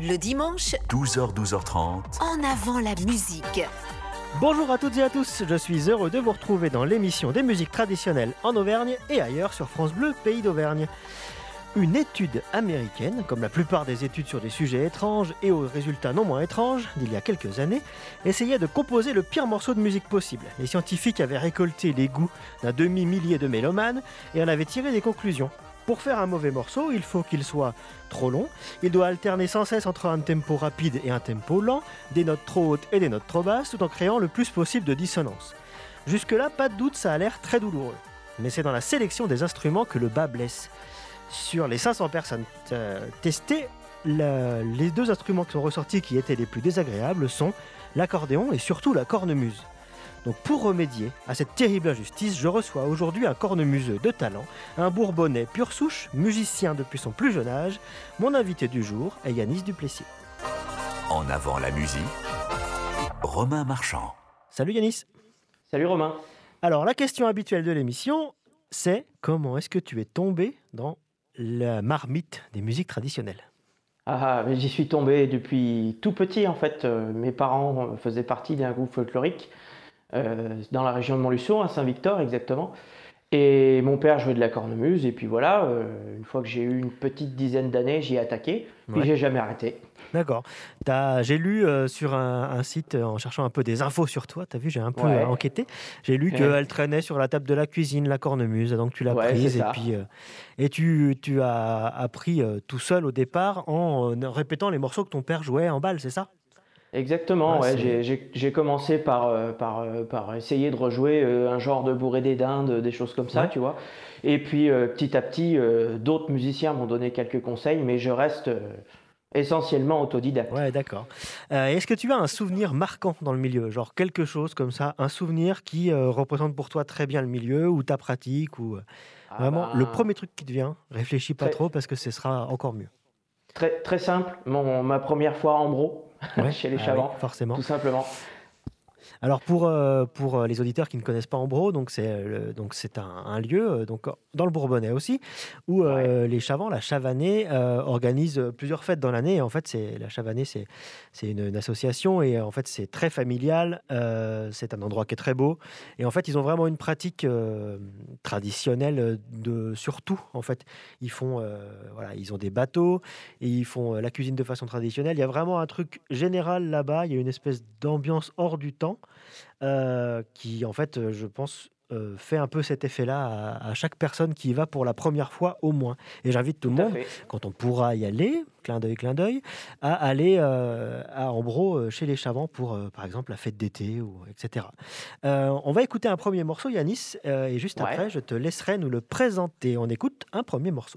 Le dimanche, 12h, 12h30. en avant la musique. Bonjour à toutes et à tous, je suis heureux de vous retrouver dans l'émission des musiques traditionnelles en Auvergne et ailleurs sur France Bleu, Pays d'Auvergne. Une étude américaine, comme la plupart des études sur des sujets étranges et aux résultats non moins étranges d'il y a quelques années, essayait de composer le pire morceau de musique possible. Les scientifiques avaient récolté les goûts d'un demi-millier de mélomanes et en avaient tiré des conclusions. Pour faire un mauvais morceau, il faut qu'il soit trop long, il doit alterner sans cesse entre un tempo rapide et un tempo lent, des notes trop hautes et des notes trop basses, tout en créant le plus possible de dissonance. Jusque-là, pas de doute, ça a l'air très douloureux. Mais c'est dans la sélection des instruments que le bas blesse. Sur les 500 personnes testées, les deux instruments qui sont ressortis qui étaient les plus désagréables sont l'accordéon et surtout la cornemuse. Donc pour remédier à cette terrible injustice, je reçois aujourd'hui un cornemuseux de talent, un Bourbonnais pure souche, musicien depuis son plus jeune âge. Mon invité du jour est Yanis Duplessis. En avant la musique, Romain Marchand. Salut Yanis. Salut Romain. Alors la question habituelle de l'émission, c'est comment est-ce que tu es tombé dans la marmite des musiques traditionnelles ? Mais j'y suis tombé depuis tout petit en fait. Mes parents faisaient partie d'un groupe folklorique dans la région de Montluçon, à Saint-Victor exactement. Et mon père jouait de la cornemuse et puis voilà, une fois que j'ai eu une petite dizaine d'années, j'y ai attaqué, puis j'ai jamais arrêté. D'accord. J'ai lu sur un site, en cherchant un peu des infos sur toi, t'as vu, j'ai un peu enquêté. J'ai lu qu'elle traînait sur la table de la cuisine, la cornemuse, donc tu l'as prise et puis tu as appris tout seul au départ en répétant les morceaux que ton père jouait en bal, c'est ça ? Exactement, j'ai commencé par essayer de rejouer un genre de bourré des dindes, des choses comme ça, tu vois. Et puis petit à petit, d'autres musiciens m'ont donné quelques conseils, mais je reste essentiellement autodidacte. Ouais, d'accord. Est-ce que tu as un souvenir marquant dans le milieu, genre quelque chose comme ça, un souvenir qui représente pour toi très bien le milieu ou ta pratique ou vraiment le premier truc qui te vient, réfléchis pas trop parce que ce sera encore mieux. Très, très simple, ma première fois en bro chez les Chavants, oui, forcément. tout simplement. Alors pour les auditeurs qui ne connaissent pas Ambro, donc c'est un lieu donc dans le Bourbonnais aussi où les Chavants, la Chavanée organise plusieurs fêtes dans l'année. Et en fait, la Chavanée c'est une association et en fait c'est très familial. C'est un endroit qui est très beau et en fait ils ont vraiment une pratique traditionnelle de surtout en fait ils font ils ont des bateaux et ils font la cuisine de façon traditionnelle. Il y a vraiment un truc général là-bas. Il y a une espèce d'ambiance hors du temps. Qui en fait, je pense, fait un peu cet effet-là à chaque personne qui y va pour la première fois au moins. Et j'invite tout le monde, quand on pourra y aller, clin d'œil, à aller à Ambro chez les Chavants pour, par exemple, la fête d'été, etc. On va écouter un premier morceau, Yanis, et juste après, je te laisserai nous le présenter. On écoute un premier morceau.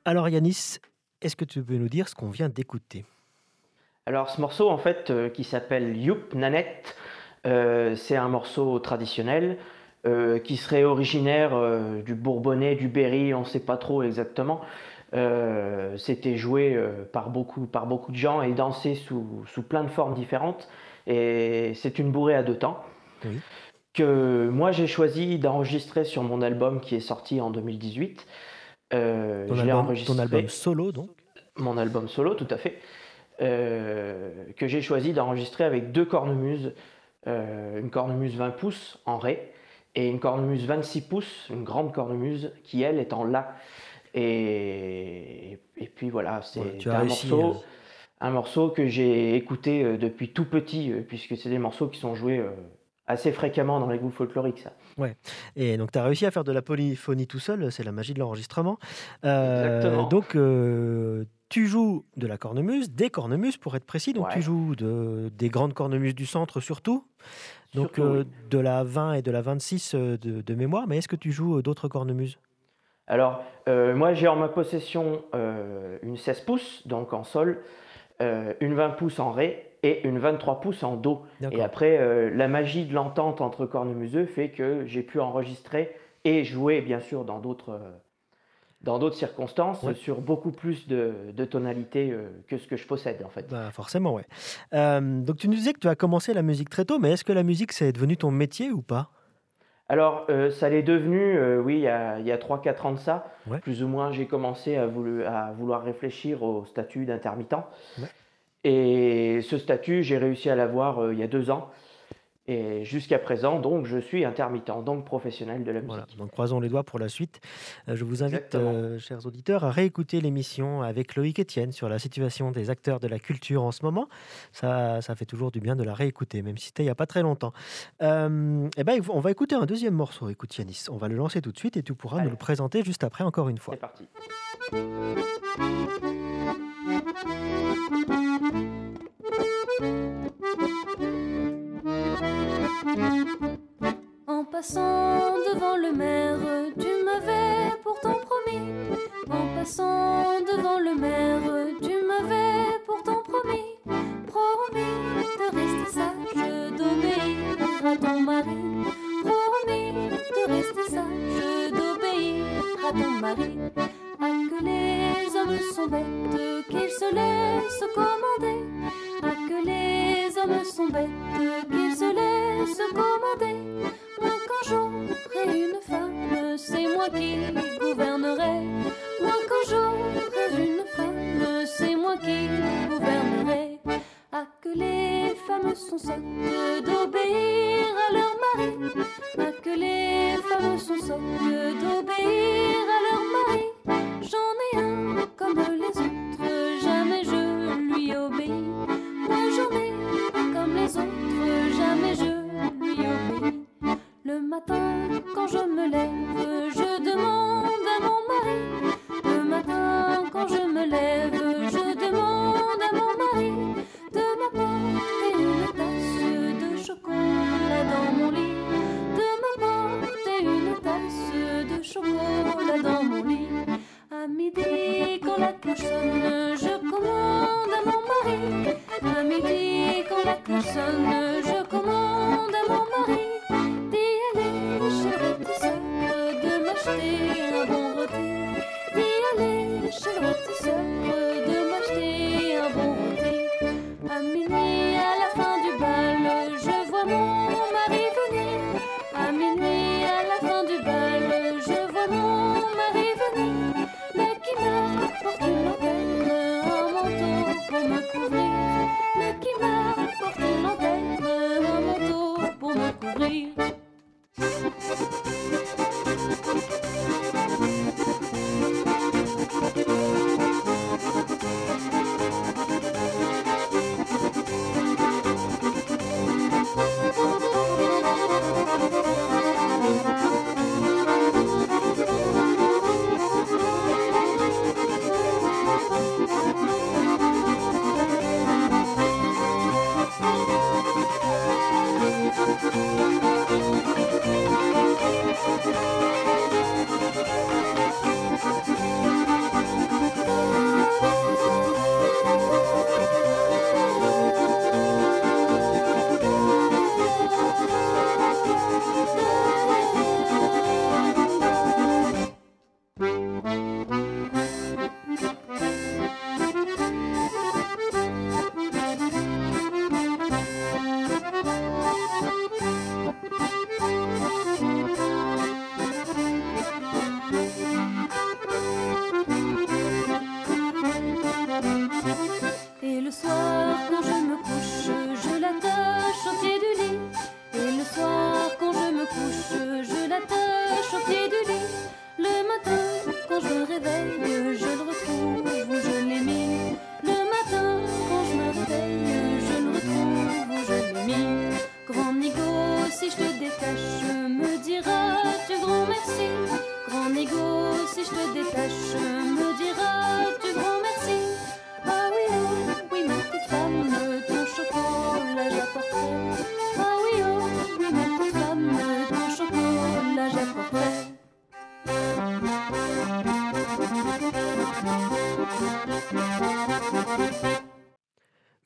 Alors Yanis, est-ce que tu peux nous dire ce qu'on vient d'écouter? Alors ce morceau en fait qui s'appelle Youp Nanette, c'est un morceau traditionnel qui serait originaire du Bourbonnais, du Berry, on ne sait pas trop exactement. C'était joué par beaucoup de gens et dansé sous plein de formes différentes. Et c'est une bourrée à deux temps Oui. que moi j'ai choisi d'enregistrer sur mon album qui est sorti en 2018. Ton album solo, donc? Mon album solo, tout à fait. Que j'ai choisi d'enregistrer avec deux cornemuses, une cornemuse 20 pouces en Ré et une cornemuse 26 pouces, une grande cornemuse qui elle est en La. Et puis voilà, c'est un morceau que j'ai écouté depuis tout petit, puisque c'est des morceaux qui sont joués assez fréquemment dans les groupes folkloriques, ça. Ouais. Et donc tu as réussi à faire de la polyphonie tout seul, c'est la magie de l'enregistrement. Exactement. Donc tu joues de la cornemuse, des cornemuses pour être précis, donc tu joues des grandes cornemuses du centre surtout, donc Surtout, oui. de la 20 et de la 26 de mémoire, mais est-ce que tu joues d'autres cornemuses? Alors, moi j'ai en ma possession une 16 pouces, donc en sol, une 20 pouces en Ré et une 23 pouces en Do. D'accord. Et après, la magie de l'entente entre cornemuseux fait que j'ai pu enregistrer et jouer, bien sûr, dans d'autres circonstances, sur beaucoup plus de tonalités que ce que je possède, en fait. Bah, forcément, ouais. Donc tu nous disais que tu as commencé la musique très tôt, mais est-ce que la musique, c'est devenu ton métier ou pas? Alors, ça l'est devenu, oui, il y a 3-4 ans de ça. Ouais. Plus ou moins, j'ai commencé à vouloir réfléchir au statut d'intermittent. Ouais. Et ce statut, j'ai réussi à l'avoir il y a 2 ans. Et jusqu'à présent, donc, je suis intermittent, donc professionnel de la musique. Voilà, donc croisons les doigts pour la suite. Je vous invite, Exactement. chers auditeurs, à réécouter l'émission avec Loïc Etienne sur la situation des acteurs de la culture en ce moment. Ça fait toujours du bien de la réécouter, même si c'était il n'y a pas très longtemps. On va écouter un deuxième morceau. Écoute Yanis, on va le lancer tout de suite et tu pourras nous le présenter juste après encore une fois. C'est parti. En passant devant le maire, tu m'avais pourtant promis. En passant devant le maire, tu m'avais pourtant promis. Promis de rester sage, d'obéir à ton mari. Promis de rester sage, d'obéir à ton mari. Ah, que les hommes sont bêtes, qu'ils se laissent commander. Ah, que les hommes sont bêtes, qu'ils se laissent commander. Moi quand j'aurai une femme, c'est moi qui gouvernerai. Moi quand j'aurai une femme, c'est moi qui gouvernerai. Ah, que les femmes sont sottes d'obéir à leur mari. Ah, que les femmes sont sottes d'obéir à leur mari. J'en ai un comme les autres, jamais je lui obéis. Moi j'en ai un comme les autres, jamais je lui obéis. Le matin, quand je me lève, je demande à mon mari. Le matin, quand je me lève, je demande à mon mari de m'apporter une tasse de chocolat dans mon lit. De m'apporter une tasse de chocolat dans mon lit. À midi, quand la cloche sonne, je commande à mon mari. À midi, quand la cloche sonne, je commande à mon mari d'y aller chez le rôtisseur, de m'acheter un bon rôti. D'y aller chez le rôtisseur, de m'acheter un bon rôti. À minuit, à la fin du bal, je vois mon mari venir. À minuit, à la fin du bal, je vois mon mari venir. Mais qui m'apporte une lanterne, un manteau pour me couvrir. Mais qui m'apporte une lanterne, un manteau pour me couvrir.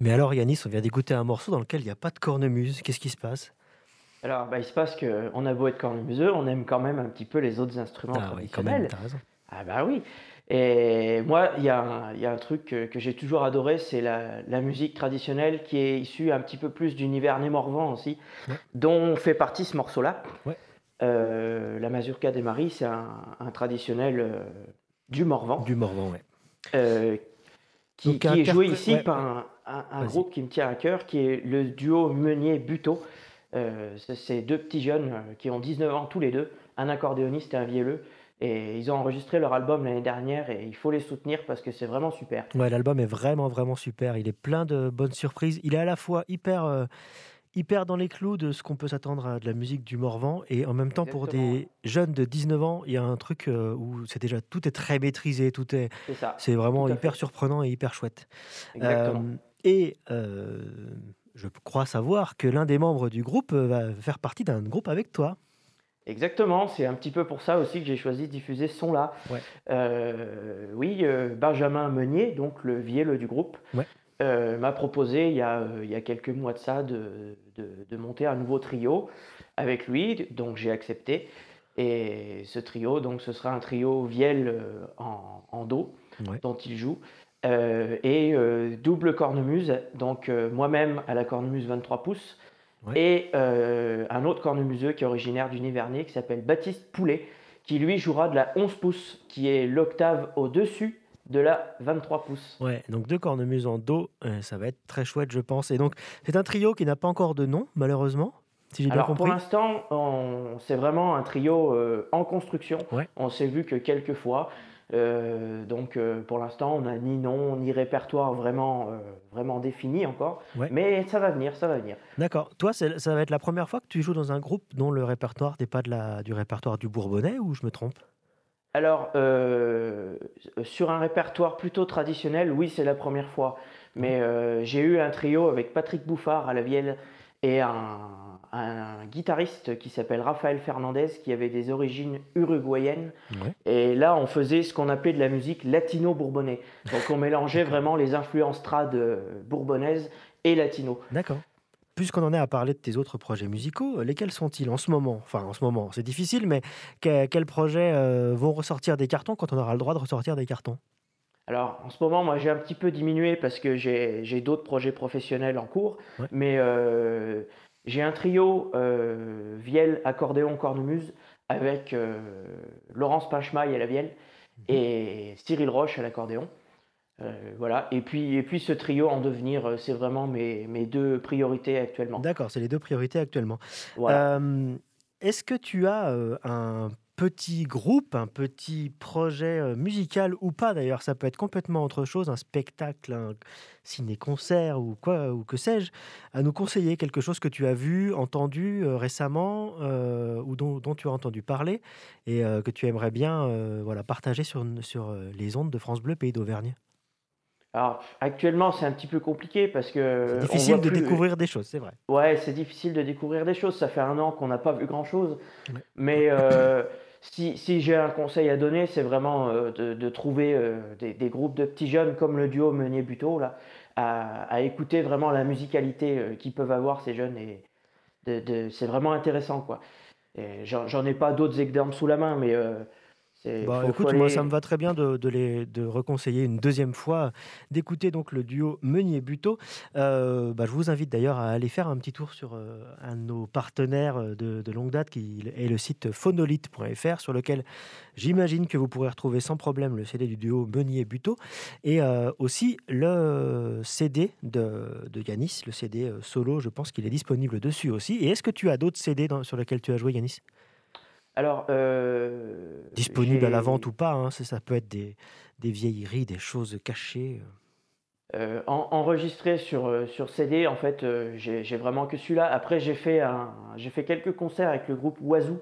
Mais alors Yanis, on vient d'écouter un morceau dans lequel il n'y a pas de cornemuse. Qu'est-ce qui se passe? Alors, il se passe qu'on a beau être cornemuseux, on aime quand même un petit peu les autres instruments Ah oui, quand même, traditionnels. t'as raison. Ah bah oui. Et moi, il y a un truc que j'ai toujours adoré, c'est la musique traditionnelle qui est issue un petit peu plus d'univers Némorvan aussi, Ouais. dont fait partie ce morceau-là. Ouais. La mazurka des Maris, c'est un traditionnel du Morvan, Du Morvan, ouais. euh, qui, Donc, qui est joué interprète- ici ouais, par ouais. un Vas-y. groupe qui me tient à cœur, qui est le duo Meunier-Buteau. C'est deux petits jeunes qui ont 19 ans tous les deux, un accordéoniste et un vielleux. Et ils ont enregistré leur album l'année dernière et il faut les soutenir parce que c'est vraiment super. Ouais, l'album est vraiment, vraiment super. Il est plein de bonnes surprises. Il est à la fois hyper dans les clous de ce qu'on peut s'attendre à de la musique du Morvan et en même temps pour Exactement, des jeunes de 19 ans, il y a un truc où tout est très maîtrisé, c'est ça, c'est tout vraiment à hyper fait, surprenant et hyper chouette. exactement. Euh, et je crois savoir que l'un des membres du groupe va faire partie d'un groupe avec toi. Exactement, c'est un petit peu pour ça aussi que j'ai choisi de diffuser ce son-là. Ouais. Oui, Benjamin Meunier, donc le vielleux du groupe, Ouais. m'a proposé il y a quelques mois de ça de monter un nouveau trio avec lui, donc j'ai accepté. Et ce trio, donc ce sera un trio vielle en do Ouais. dont il joue et double cornemuse, donc moi-même à la cornemuse 23 pouces Ouais. et un autre cornemuseux qui est originaire du Nivernais qui s'appelle Baptiste Poulet, qui lui jouera de la 11 pouces, qui est l'octave au-dessus de la 23 pouces. Ouais, donc 2 cornemuses en do, ça va être très chouette, je pense. Et donc, c'est un trio qui n'a pas encore de nom, malheureusement, si j'ai bien Alors pour compris. l'instant, c'est vraiment un trio en construction. Ouais. On s'est vu que quelques fois. Donc pour l'instant, on n'a ni nom ni répertoire vraiment défini encore. Ouais. Mais ça va venir, ça va venir. D'accord. Toi, ça va être la première fois que tu joues dans un groupe dont le répertoire n'est pas du répertoire du Bourbonnais, ou je me trompe? Alors, sur un répertoire plutôt traditionnel, oui, c'est la première fois. Mais j'ai eu un trio avec Patrick Bouffard à la vielle et un guitariste qui s'appelle Raphaël Fernandez qui avait des origines uruguayennes. Ouais. Et là, on faisait ce qu'on appelait de la musique latino-bourbonnais. Donc, on mélangeait vraiment les influences trad bourbonnaises et latino. D'accord. Puisqu'on en est à parler de tes autres projets musicaux, lesquels sont-ils en ce moment? Enfin, en ce moment, c'est difficile, mais quels projets vont ressortir des cartons quand on aura le droit de ressortir des cartons? Alors, en ce moment, moi, j'ai un petit peu diminué parce que j'ai d'autres projets professionnels en cours. Ouais. Mais j'ai un trio vielle, accordéon, cornemuse avec Laurence Pinchemaille à la vielle et Cyril Roche à l'accordéon. Voilà. Et puis ce trio en devenir, c'est vraiment mes deux priorités actuellement. D'accord, c'est les 2 priorités actuellement. Voilà. Est-ce que tu as un petit groupe, un petit projet musical ou pas d'ailleurs, ça peut être complètement autre chose, un spectacle, un ciné-concert ou quoi, ou que sais-je, à nous conseiller quelque chose que tu as vu, entendu récemment ou dont tu as entendu parler et que tu aimerais bien voilà, partager sur les ondes de France Bleu Pays d'Auvergne? Alors, actuellement, c'est un petit peu compliqué parce C'est que on difficile voit de plus. découvrir des choses, c'est vrai. Ouais, c'est difficile de découvrir des choses. Ça fait un an qu'on n'a pas vu grand-chose. Ouais. Mais si j'ai un conseil à donner, c'est vraiment de trouver des groupes de petits jeunes comme le duo Meunier-Buteau, là, à écouter vraiment la musicalité qu'ils peuvent avoir, ces jeunes. Et c'est vraiment intéressant, quoi. Et j'en ai pas d'autres exemples sous la main, mais Bah, faut écoute, moi, ça me va aller. très bien de reconseiller une deuxième fois, d'écouter donc le duo Meunier-Buteau. Bah, je vous invite d'ailleurs à aller faire un petit tour sur un de nos partenaires de longue date, qui est le site phonolite.fr, sur lequel j'imagine que vous pourrez retrouver sans problème le CD du duo Meunier-Buteau et aussi le CD de Yanis, le CD solo, je pense qu'il est disponible dessus aussi. Et est-ce que tu as d'autres CD sur lesquels tu as joué, Yanis? Alors, Disponible à la vente ou pas, hein, ça peut être des vieilleries, des choses cachées. Enregistré sur CD, en fait, j'ai vraiment que celui-là. Après, j'ai fait quelques concerts avec le groupe Oiseau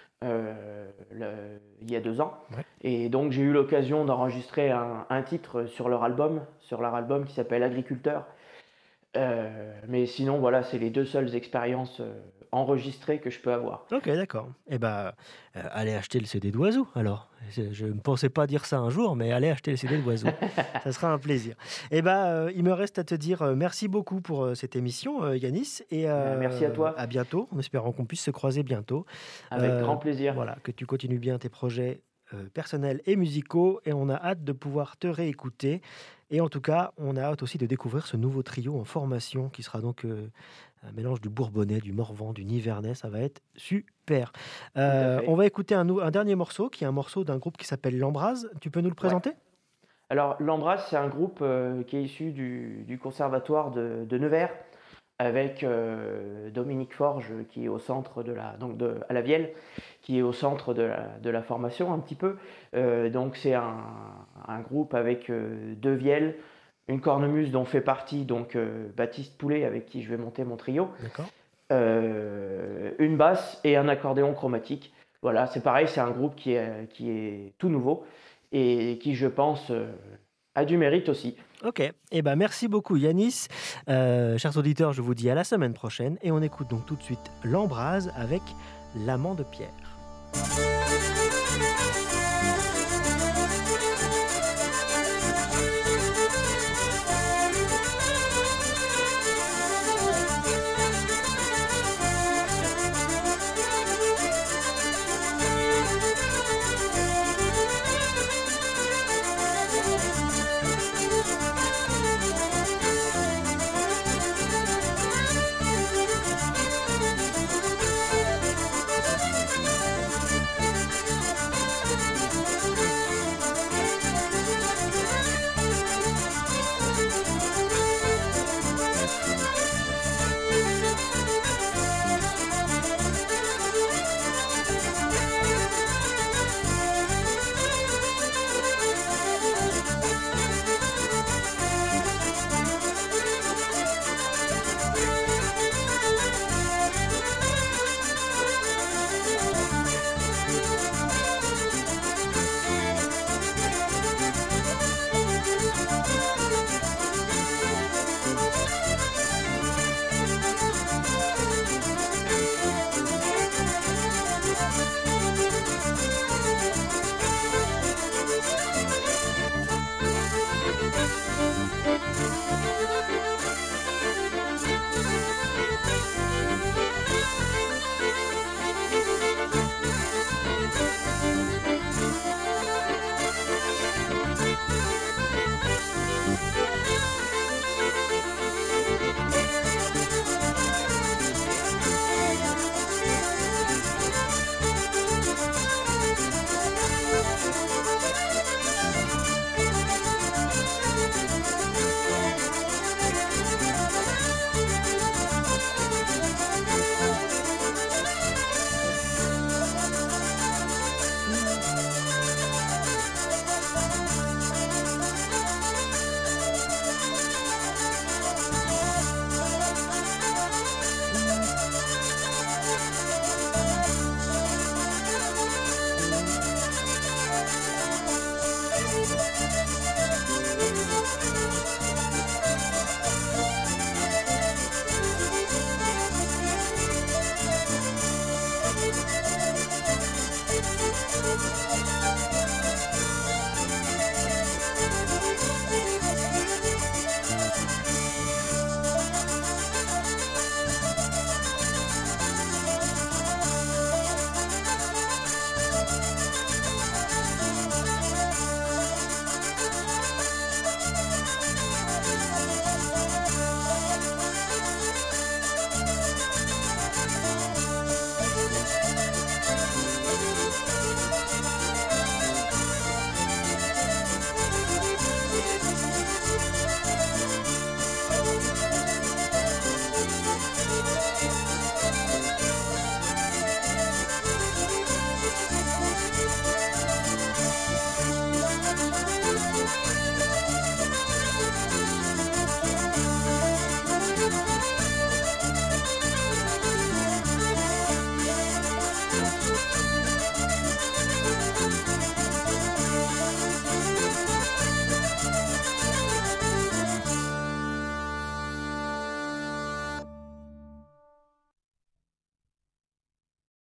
il y a 2 ans. Ouais. Et donc, j'ai eu l'occasion d'enregistrer un titre sur leur album qui s'appelle Agriculteur. Mais sinon, voilà, c'est les 2 seules expériences enregistrées que je peux avoir. Ok, d'accord. Eh ben, allez acheter le CD d'Oiseau, alors. Je ne pensais pas dire ça un jour, mais allez acheter le CD d'Oiseau. Ça sera un plaisir. Eh ben, il me reste à te dire merci beaucoup pour cette émission, Yanis, et Merci à toi. à bientôt, en espérant qu'on puisse se croiser bientôt. Avec grand plaisir. Voilà, que tu continues bien tes projets personnels et musicaux, et on a hâte de pouvoir te réécouter. Et en tout cas, on a hâte aussi de découvrir ce nouveau trio en formation qui sera donc un mélange du Bourbonnais, du Morvan, du Nivernais. Ça va être super. à fait. On va écouter un dernier morceau qui est un morceau d'un groupe qui s'appelle L'Embrase. Tu peux nous le présenter? Alors, l'Embrasse, c'est un groupe qui est issu du conservatoire de Nevers, avec Dominique Forge, qui est au centre à la Vielle, qui est au centre de la formation un petit peu. Donc, c'est un groupe avec 2 vielles, une cornemuse dont fait partie donc Baptiste Poulet, avec qui je vais monter mon trio, D'accord. une basse et un accordéon chromatique. Voilà, c'est pareil, c'est un groupe qui est tout nouveau et qui, je pense, a du mérite aussi. Ok. Eh ben, merci beaucoup, Yanis. Chers auditeurs, je vous dis à la semaine prochaine. Et on écoute donc tout de suite L'Embrase avec L'Amant de Pierre.